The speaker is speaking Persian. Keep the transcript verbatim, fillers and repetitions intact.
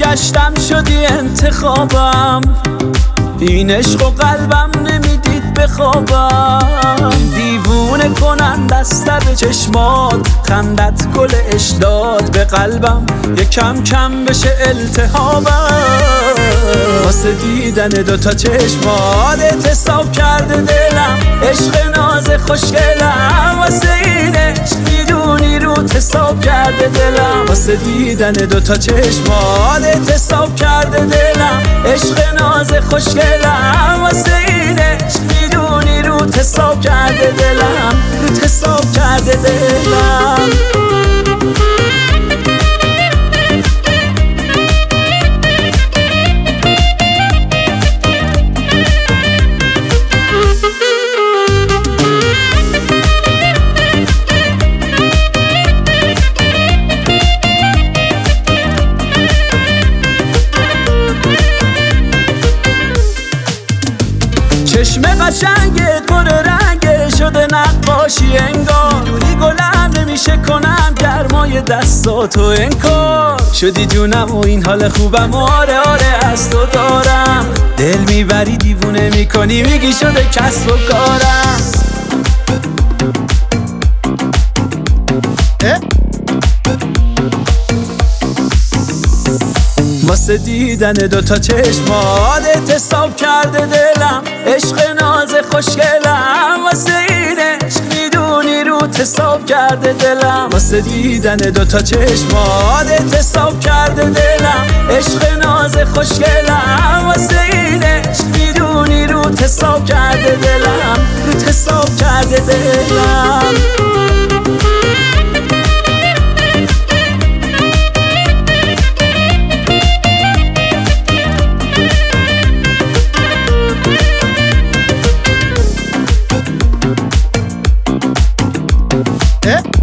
گشتم شدی انتخابم، این عشق و قلبم نمیدید بخوابم. دیوونه کنند از به چشمات، خندت گل اشداد به قلبم، یک کم کم بشه التهابم. واسه دیدن دوتا چشمات اعتصاب کرده دلم، عشق ناز خوشگلم. واسه این عشق میدونی رو حساب کرده دلم، واسه دیدن دوتا چشمات اعتصاب کرده دلم، عشق ناز خوشگلم. واسه این عشق میدونی رو حساب کرده دلم، رو حساب کرده دلم. چشم قشنگت پر رنگ شده نقاشی انگار، روی گلم نمیشه کنم گرمای دستاتو انکار. شدی جونم و این حال خوبم، آره آره از تو دارم. دل میبری دیوونه میکنی، میگی شده کسب و کارم. واسه دیدن دوتا چشمات اعتصاب کرده دلم، عشق ناز خوشگلم. واسه این عشق میدونی رو حساب کرده دلم، واسه دیدن دوتا چشمات اعتصاب کرده دلم، عشق ناز خوشگلم. واسه این عشق میدونی رو حساب کرده دلم، رو حساب کرده دلم. Eh?